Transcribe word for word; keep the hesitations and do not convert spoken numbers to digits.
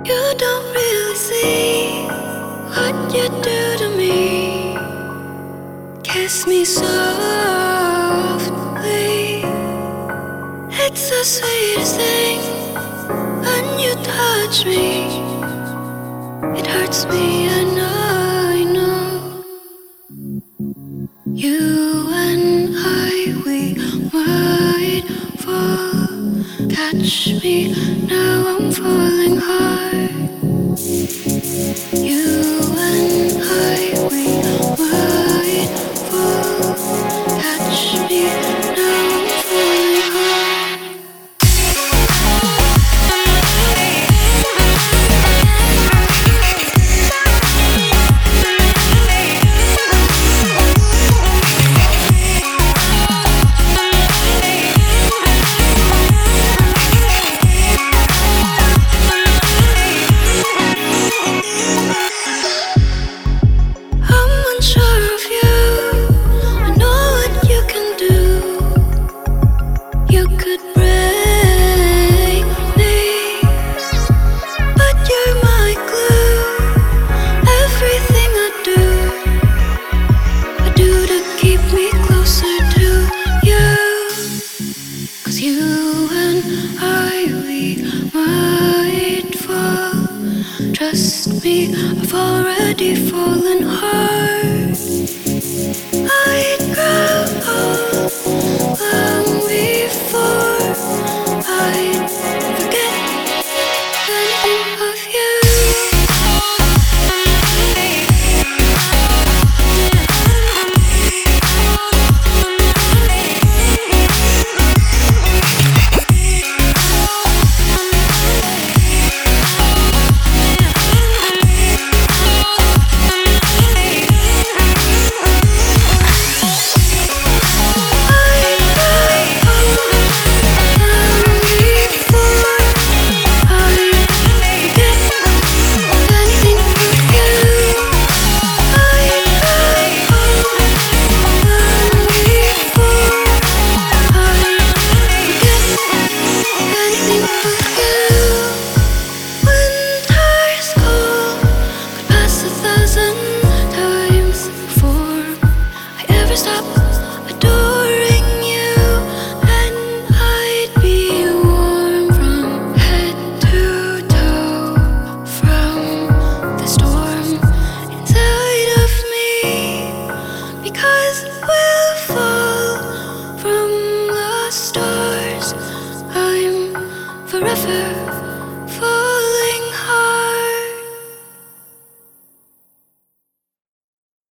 You don't really see what you do to me. Kiss me softly. It's the sweetest thing when you touch me. It hurts me, I know, I know. You and I, we might fall. Catch me, now I'm falling hard. You and I, we might fall. Catch me, now I'm falling hard. Trust me, I've already fallen